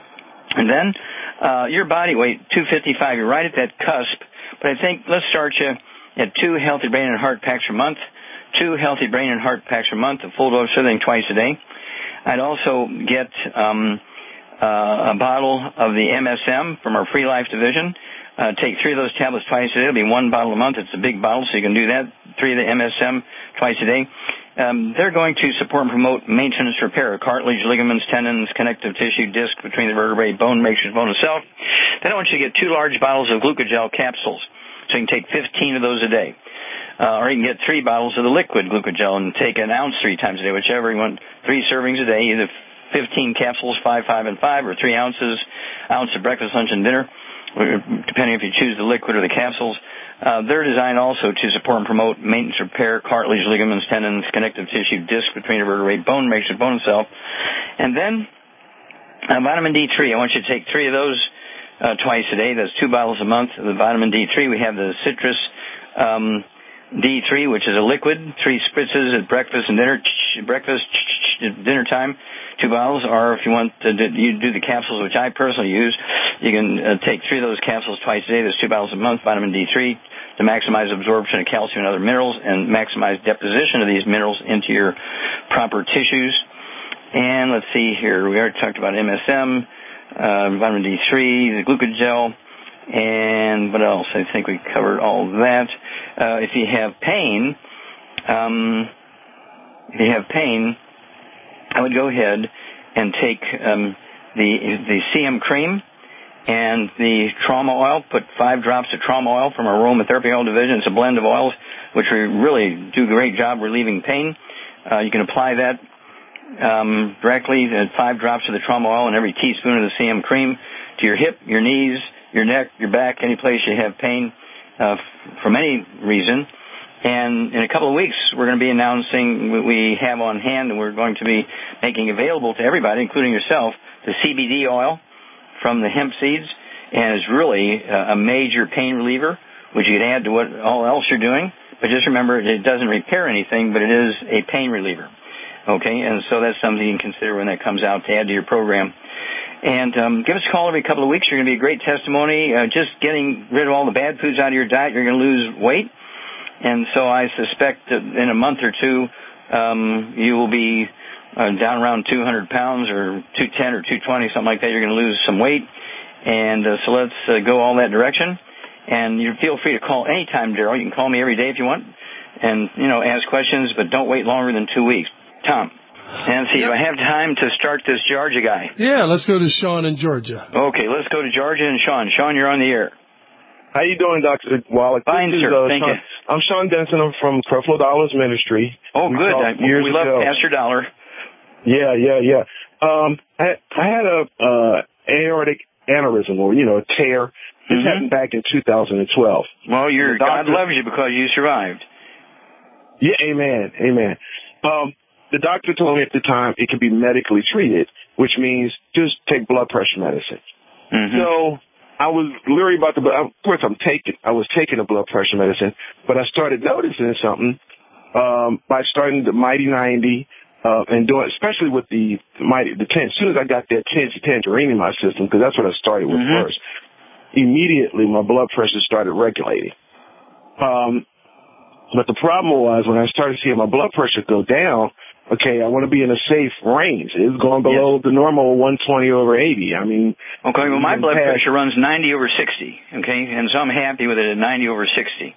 And then uh, your body weight, two fifty-five, you're right at that cusp, but I think let's start you at two healthy brain and heart packs per month, two healthy brain and heart packs per month, a full dose of everything twice a day. I'd also get um, uh, a bottle of the M S M from our Free Life division. Uh, take three of those tablets twice a day. It'll be one bottle a month. It's a big bottle, so you can do that. Three of the M S M twice a day. Um, they're going to support and promote maintenance repair, cartilage, ligaments, tendons, connective tissue, disc between the vertebrae, bone makes bone itself. Then I want you to get two large bottles of glucogel capsules, so you can take fifteen of those a day. Uh, or you can get three bottles of the liquid glucogel and take an ounce three times a day, whichever you want. Three servings a day, either fifteen capsules, five, five, and five, or three ounces, ounce of breakfast, lunch, and dinner, depending if you choose the liquid or the capsules. Uh, they're designed also to support and promote maintenance repair, cartilage, ligaments, tendons, connective tissue, disc between the vertebrae, bone makes its bone itself. And then uh, vitamin D three. I want you to take three of those uh, twice a day. That's two bottles a month of the vitamin D three. We have the citrus um, D three, which is a liquid, three spritzes at breakfast and dinner, breakfast, dinner time, two bottles. Or if you want to do, you do the capsules, which I personally use, you can uh, take three of those capsules twice a day. There's two bottles a month, vitamin D three, to maximize absorption of calcium and other minerals and maximize deposition of these minerals into your proper tissues. And let's see here. We already talked about M S M, uh, vitamin D three, the glucogel, and what else? I think we covered all of that. Uh, if you have pain, um, if you have pain, I would go ahead and take um, the the C M cream And the trauma oil, put five drops of trauma oil from our aromatherapy oil division. It's a blend of oils which really do a great job relieving pain. Uh, you can apply that um, directly, uh, five drops of the trauma oil in every teaspoon of the C M cream to your hip, your knees, your neck, your back, any place you have pain uh, from any reason. And in a couple of weeks, we're going to be announcing what we have on hand, and we're going to be making available to everybody, including yourself, the C B D oil from the hemp seeds, and it's really a major pain reliever, which you can add to what all else you're doing. But just remember, it doesn't repair anything, but it is a pain reliever. Okay, and so that's something you can consider when that comes out to add to your program. And um, give us a call every couple of weeks. You're going to be a great testimony. Uh, just getting rid of all the bad foods out of your diet, you're going to lose weight. And so I suspect that in a month or two, um, you will be uh, down around two hundred pounds or two ten or two twenty, something like that. You're going to lose some weight. And uh, so let's uh, go all that direction. And you feel free to call anytime, Daryl. You can call me every day if you want and, you know, ask questions, but don't wait longer than two weeks. Tom, Nancy, yep. Do I have time to start this Georgia guy? Yeah, let's go to Sean in Georgia. Okay, let's go to Georgia and Sean. Sean, you're on the air. How you doing, Doctor Wallach? Fine, this sir. Is, uh, Thank Sean, you. I'm Sean Denson. I'm from Creflo Dollar's ministry. Oh, we good. I, years we love ago. Pastor Dollar. Yeah, yeah, yeah. Um, I, I had a uh, aortic aneurysm, or you know, a tear. This mm-hmm. happened back in two thousand twelve. Well, your God doctor, loves you because you survived. Yeah, amen, amen. Um, the doctor told me at the time it could be medically treated, which means just take blood pressure medicine. Mm-hmm. So I was leery about the, of course I'm taking, I was taking the blood pressure medicine, but I started noticing something, um, by starting the Mighty ninety, uh, and doing, especially with the Mighty, the ten, as soon as I got that ten tangerine in my system, because that's what I started with mm-hmm. first, immediately my blood pressure started regulating. Um, but the problem was when I started seeing my blood pressure go down, okay, I want to be in a safe range. It's going below yes. the normal one twenty over eighty. I mean... Okay, well, my blood past, pressure runs ninety over sixty, okay? And so I'm happy with it at ninety over sixty.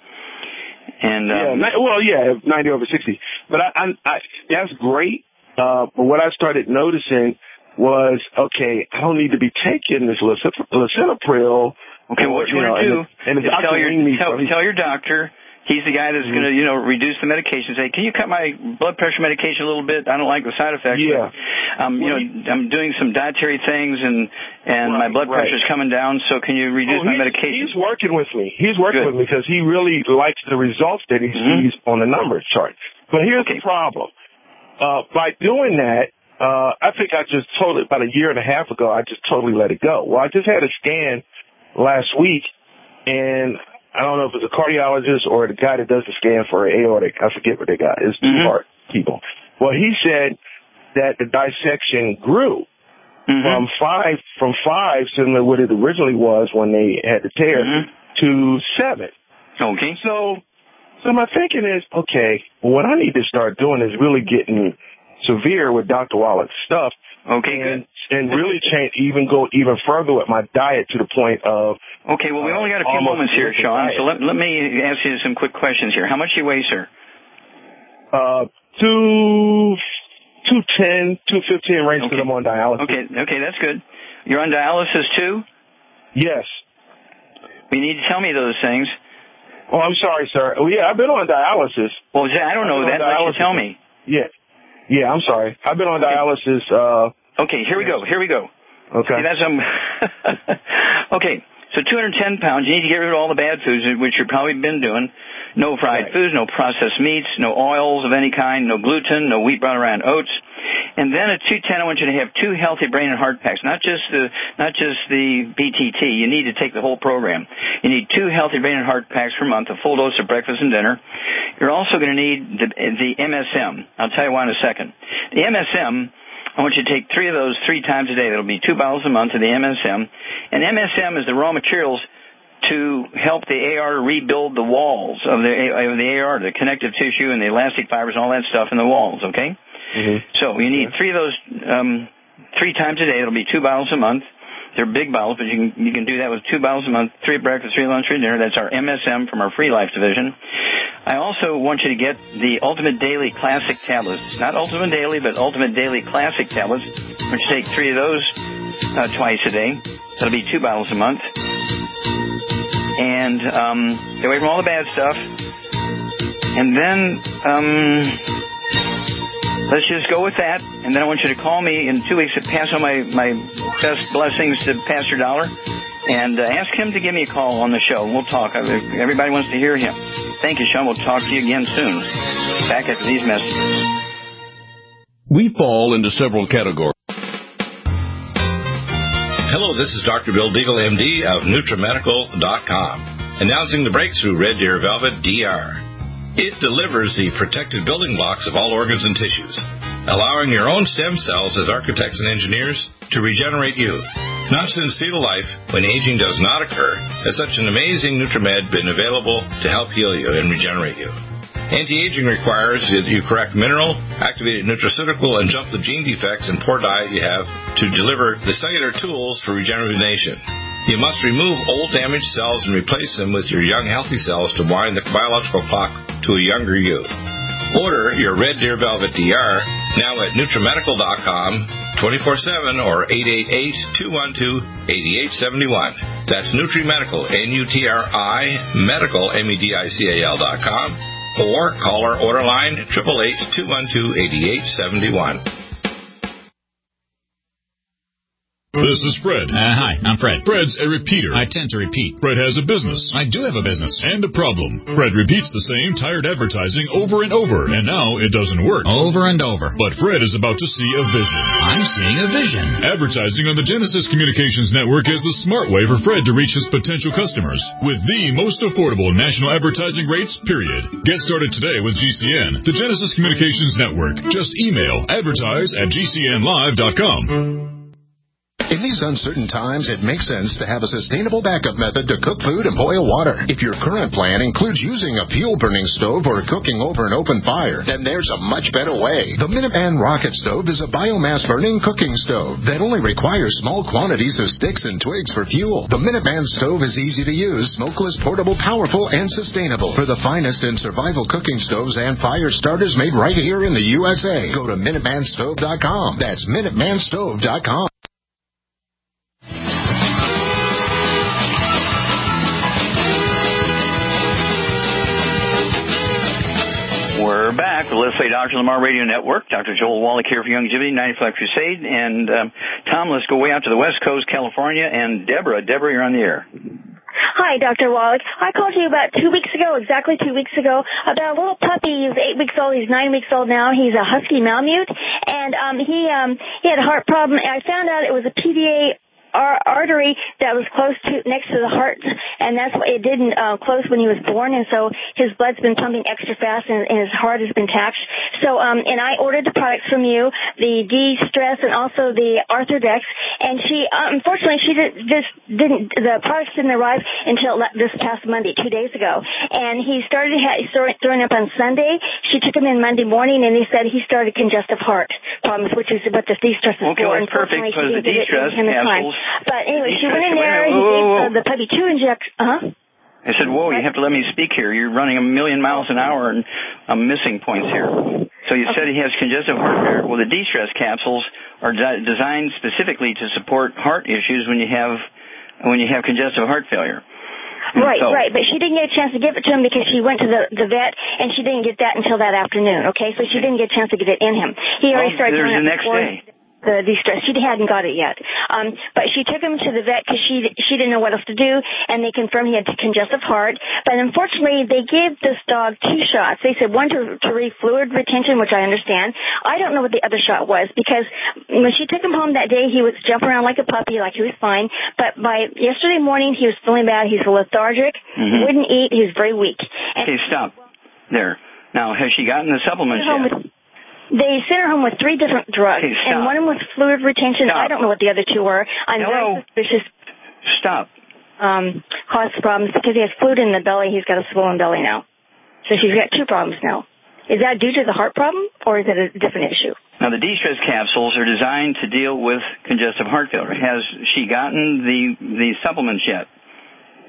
And um, yeah, well, yeah, ninety over sixty. But I, I, I that's great. Uh, but what I started noticing was, okay, I don't need to be taking this lisinopril. Okay, well, what you, you want to do and, and is tell your, tell, tell your doctor... He's the guy that's mm-hmm. going to, you know, reduce the medication. Say, can you cut my blood pressure medication a little bit? I don't like the side effects. Yeah. But, um, you know, I'm doing some dietary things, and and right, my blood right. pressure's coming down. So can you reduce oh, my medication? He's working with me. He's working Good. with me because he really likes the results that he mm-hmm. sees on the number chart. But here's okay. the problem. Uh, by doing that, uh, I think I just totally, about a year and a half ago, I just totally let it go. Well, I just had a scan last week, and I don't know if it's a cardiologist or the guy that does the scan for aortic. I forget what they got. It's two mm-hmm. heart people. Well, he said that the dissection grew mm-hmm. from five, from five, similar to what it originally was when they had the tear, mm-hmm. to seven. Okay. So, so my thinking is, okay, well, what I need to start doing is really getting severe with Doctor Wallach's stuff. Okay, and, good. And really change, even go even further with my diet to the point of... Okay, well, we only got a few moments here, Sean, so let, let me ask you some quick questions here. How much do you weigh, sir? Uh, two, two ten, two fifteen range because okay. I'm on dialysis. Okay, okay, that's good. You're on dialysis too? Yes. You need to tell me those things. Oh, I'm sorry, sir. Oh, yeah, I've been on dialysis. Well, I don't know that. Why don't you tell me? Yeah. Yeah, I'm sorry. I've been on dialysis. Uh, okay, here we go. Here we go. Okay. See, that's um. okay, so two hundred ten pounds. You need to get rid of all the bad foods, which you've probably been doing. No fried right. foods, no processed meats, no oils of any kind, no gluten, no wheat bran around oats. And then at two ten, I want you to have two healthy brain and heart packs, not just the not just the B T T. You need to take the whole program. You need two healthy brain and heart packs per month, a full dose of breakfast and dinner. You're also going to need the, the M S M. I'll tell you why in a second. The M S M, I want you to take three of those three times a day. That'll be two bottles a month of the M S M. And M S M is the raw materials to help the A R rebuild the walls of the, of the A R, the connective tissue and the elastic fibers and all that stuff in the walls, okay? Mm-hmm. So you need three of those um, three times a day. It'll be two bottles a month. They're big bottles, but you can you can do that with two bottles a month, three at breakfast, three at lunch, three at dinner. That's our M S M from our Free Life division. I also want you to get the Ultimate Daily Classic tablets. Not Ultimate Daily, but Ultimate Daily Classic tablets. I want you to take three of those uh, twice a day. That'll be two bottles a month. And um, get away from all the bad stuff. And then um, let's just go with that. And then I want you to call me in two weeks to pass on my, my best blessings to Pastor Dollar. And uh, ask him to give me a call on the show. We'll talk. Everybody wants to hear him. Thank you, Sean. We'll talk to you again soon. Back after these messages. We fall into several categories. Hello, this is Doctor Bill Deagle, M D of NutriMedical dot com, announcing the breakthrough Red Deer Velvet D R. It delivers the protected building blocks of all organs and tissues, allowing your own stem cells as architects and engineers to regenerate you. Not since fetal life, when aging does not occur, has such an amazing NutriMed been available to help heal you and regenerate you. Anti-aging requires that you correct mineral, activated nutraceutical, and jump the gene defects and poor diet you have to deliver the cellular tools for regeneration. You must remove old damaged cells and replace them with your young healthy cells to wind the biological clock to a younger you. Order your Red Deer Velvet D R now at NutriMedical dot com, twenty-four seven or eight eight eight, two one two, eight eight seven one. That's NutriMedical, N U T R I, medical, M E D I C A L dot com, or call our order line, eight eight eight, two one two, eight eight seven one. This is Fred. Uh, hi, I'm Fred. Fred's a repeater. I tend to repeat. Fred has a business. I do have a business. And a problem. Fred repeats the same tired advertising over and over, and now it doesn't work. Over and over. But Fred is about to see a vision. I'm seeing a vision. Advertising on the Genesis Communications Network is the smart way for Fred to reach his potential customers with the most affordable national advertising rates, period. Get started today with G C N, the Genesis Communications Network. Just email advertise at G C N live dot com. In these uncertain times, it makes sense to have a sustainable backup method to cook food and boil water. If your current plan includes using a fuel-burning stove or cooking over an open fire, then there's a much better way. The Minuteman Rocket Stove is a biomass-burning cooking stove that only requires small quantities of sticks and twigs for fuel. The Minuteman Stove is easy to use, smokeless, portable, powerful, and sustainable. For the finest in survival cooking stoves and fire starters made right here in the U S A, go to Minuteman Stove dot com. That's Minuteman Stove dot com. We're back with Let's Play Doctor Lamar Radio Network. Doctor Joel Wallach here for Youngevity, ninety-five Crusade. And um, Tom, let's go way out to the West Coast, California. And Deborah, Deborah, you're on the air. Hi, Doctor Wallach. I called you about two weeks ago, exactly two weeks ago, about a little puppy. He's eight weeks old. He's nine weeks old now. He's a Husky Malamute, and um, he um, he had a heart problem. I found out it was a P V A Our artery that was close to next to the heart, and that's why it didn't uh, close when he was born, and so his blood's been pumping extra fast, and, and his heart has been taxed. So, um, and I ordered the products from you, the D-Stress and also the Arthrodex, and she, uh, unfortunately, she did, just didn't. The products didn't arrive until this past Monday, two days ago, and he started ha- started throwing up on Sunday. She took him in Monday morning, and he said he started congestive heart problems, which is what the D-Stress is okay, for. well, perfect, because the D-Stress capsules. But anyway, she went in whoa, there, whoa, he whoa, gave whoa. uh, the puppy two injections. Uh-huh. I said, whoa, you have to let me speak here. You're running a million miles an hour, and I'm missing points here. So you okay. said he has congestive heart failure. Well, the D-Stress capsules are de- designed specifically to support heart issues when you have when you have congestive heart failure. And right, so, right, but she didn't get a chance to give it to him because she went to the the vet, and she didn't get that until that afternoon, okay? So she didn't get a chance to get it in him. He already well, started there's doing the it next before. day. The de-stress. She hadn't got it yet. Um, but she took him to the vet because she she didn't know what else to do, and they confirmed he had congestive heart. But unfortunately, they gave this dog two shots. They said one to, to read fluid retention, which I understand. I don't know what the other shot was because when she took him home that day, he was jumping around like a puppy, like he was fine. But by yesterday morning, he was feeling bad. He's lethargic, mm-hmm. wouldn't eat. He was very weak. And okay, stop there. Now, has she gotten the supplements yet? They sent her home with three different drugs, okay, and one of them was fluid retention. Stop. I don't know what the other two were. I'm Hello? very suspicious. Stop. Um, caused problems because he has fluid in the belly. He's got a swollen belly now. So she's got two problems now. Is that due to the heart problem, or is it a different issue? Now, the D-Stress capsules are designed to deal with congestive heart failure. Has she gotten the the supplements yet?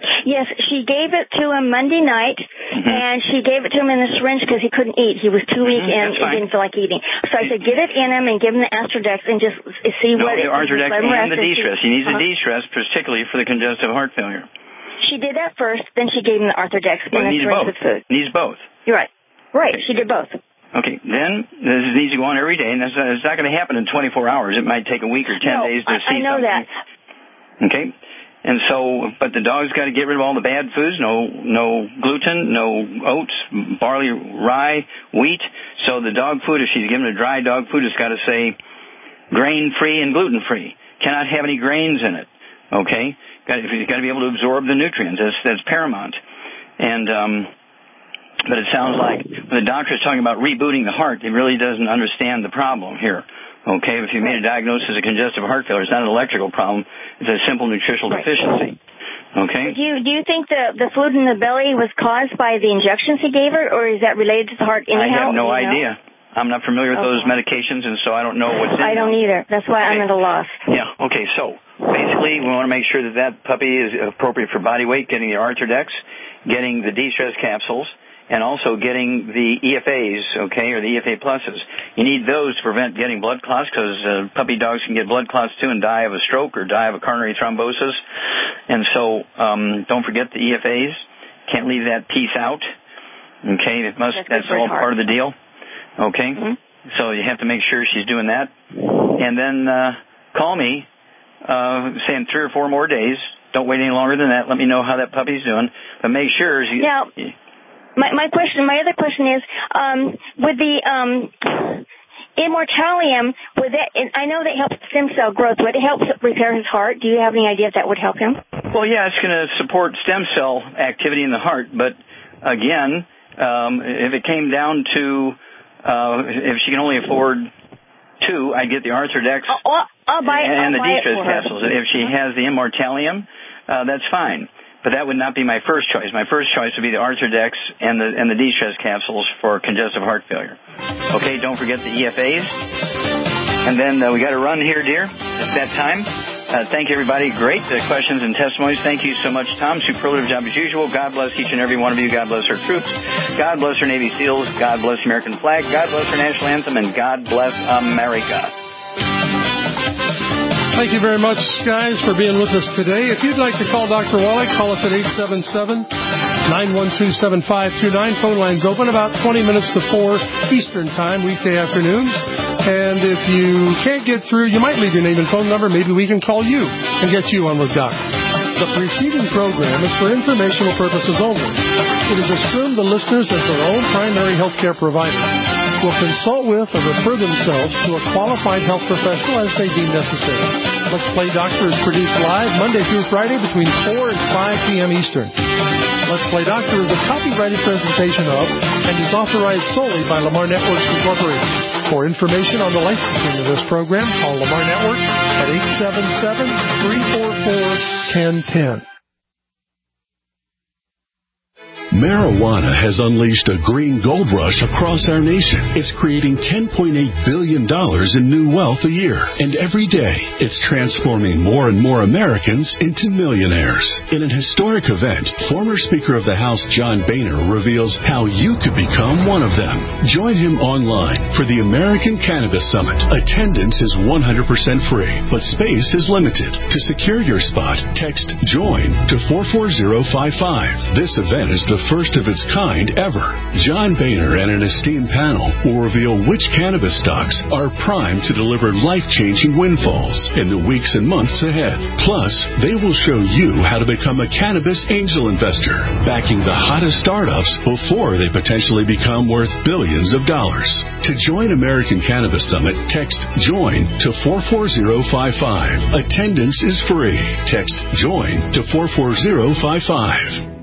Yes, she gave it to him Monday night, mm-hmm. and she gave it to him in a syringe because he couldn't eat. He was too weak mm-hmm. and he didn't feel like eating. So I said, get it in him and give him the Astrodex and just see no, what the it Astrodex and, and the D-stress. He needs uh-huh. the D-stress, particularly for the congestive heart failure. She did that first, then she gave him the Arthrodex well, in a syringe with food. Needs both. You're right. Right, okay. She did both. Okay, then this needs to go on every day, and that's, it's not going to happen in twenty-four hours. It might take a week or ten no, days to I, see I know something. that. Okay, and so, but the dog's got to get rid of all the bad foods. No, no gluten, no oats, barley, rye, wheat. So the dog food, if she's given a dry dog food, it's got to say grain-free and gluten-free. Cannot have any grains in it. Okay, got you've got to be able to absorb the nutrients. That's that's paramount. And um. But it sounds like when the doctor is talking about rebooting the heart, he really doesn't understand the problem here. Okay, if you made a diagnosis of congestive heart failure, it's not an electrical problem. It's a simple nutritional right. deficiency. Okay? Do you, do you think the, the fluid in the belly was caused by the injections he gave her, or is that related to the heart anyhow? I have no you idea. Know? I'm not familiar with okay. those medications, and so I don't know what's in I them. don't either. That's why okay. I'm at a loss. Yeah, okay, so basically we want to make sure that that puppy is appropriate for body weight, getting the Arthrodex, getting the D-stress capsules, and also getting the E F As, okay, or the E F A pluses. You need those to prevent getting blood clots because uh, puppy dogs can get blood clots too and die of a stroke or die of a coronary thrombosis. And so um, don't forget the E F As. Can't leave that piece out. Okay, it must. That's, that's all hard. Part of the deal. Okay, mm-hmm. So you have to make sure she's doing that. And then uh, call me, uh, say in three or four more days. Don't wait any longer than that. Let me know how that puppy's doing. But make sure she... Now, My, my question, my other question is, um, with the um, Immortalium, would that? I know that helps stem cell growth. Would it help repair his heart? Do you have any idea if that would help him? Well, yeah, it's going to support stem cell activity in the heart. But again, um, if it came down to uh, if she can only afford two, I'd get the Arthrodex I'll, I'll buy, and I'll the D-stress capsules. If she has the Immortalium, uh, that's fine. But that would not be my first choice. My first choice would be the Arthrodex and the and the D-stress capsules for congestive heart failure. Okay, don't forget the E F As. And then uh, we got to run here, dear. It's that time. Uh, thank you, everybody. Great uh, questions and testimonies. Thank you so much, Tom. Superlative job as usual. God bless each and every one of you. God bless our troops. God bless our Navy SEALs. God bless the American flag. God bless our national anthem. And God bless America. Thank you very much, guys, for being with us today. If you'd like to call Doctor Wallach, call us at eight seven seven, nine one two, seven five two nine. Phone line's open about twenty minutes to four Eastern Time, weekday afternoons. And if you can't get through, you might leave your name and phone number. Maybe we can call you and get you on with Doc. The preceding program is for informational purposes only. It is assumed the listeners, as their own primary health care provider, will consult with or refer themselves to a qualified health professional as they deem necessary. Let's Play Doctor is produced live Monday through Friday between four and five p.m. Eastern. Let's Play Doctor is a copyrighted presentation of and is authorized solely by Lamar Networks Incorporated. For information on the licensing of this program, call Lamar Network at eight seven seven, three four four, one zero one zero. Marijuana has unleashed a green gold rush across our nation. It's creating ten point eight billion dollars in new wealth a year. And every day, it's transforming more and more Americans into millionaires. In an historic event, former Speaker of the House John Boehner reveals how you could become one of them. Join him online for the American Cannabis Summit. Attendance is one hundred percent free, but space is limited. To secure your spot, text JOIN to four four zero five five. This event is the first of its kind ever. John Boehner and an esteemed panel will reveal which cannabis stocks are primed to deliver life-changing windfalls in the weeks and months ahead. Plus, they will show you how to become a cannabis angel investor, backing the hottest startups before they potentially become worth billions of dollars. To join American Cannabis Summit, text JOIN to four four zero five five. Attendance is free. Text JOIN to four four zero five five.